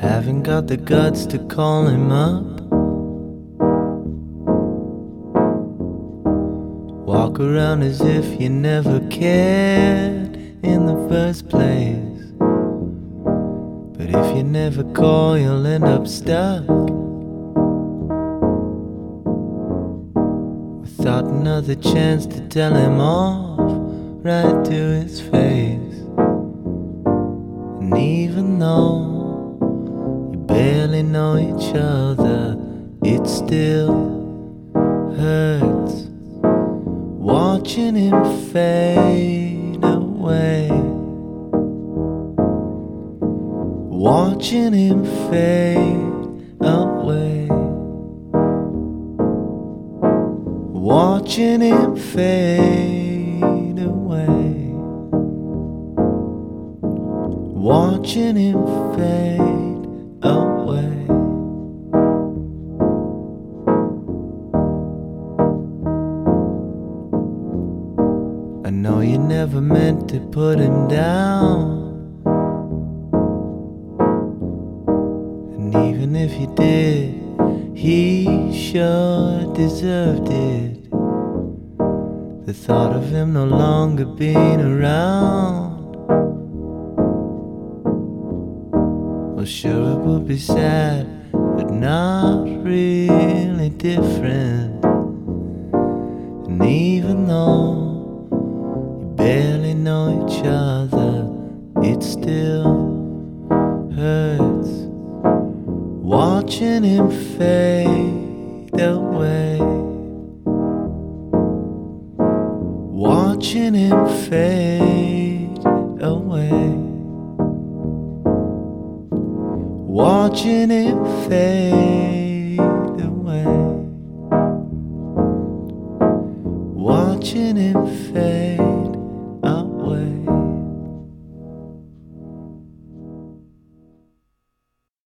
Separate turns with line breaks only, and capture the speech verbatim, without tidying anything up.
Haven't got the guts to call him up. Walk around as if you never cared in the first place. But if you never call, you'll end up stuck without another chance to tell him off right to his face. And even though you barely know each other, it still hurts watching him fade away. Watching him fade away. Watching him fade away. Watching him fade away. I know you never meant to put him down, and even if you did, he sure deserved it. The thought of him no longer being around, well, sure it would be sad, but not really different. And even though barely know each other, it still hurts watching him fade away. Watching him fade away. Watching him fade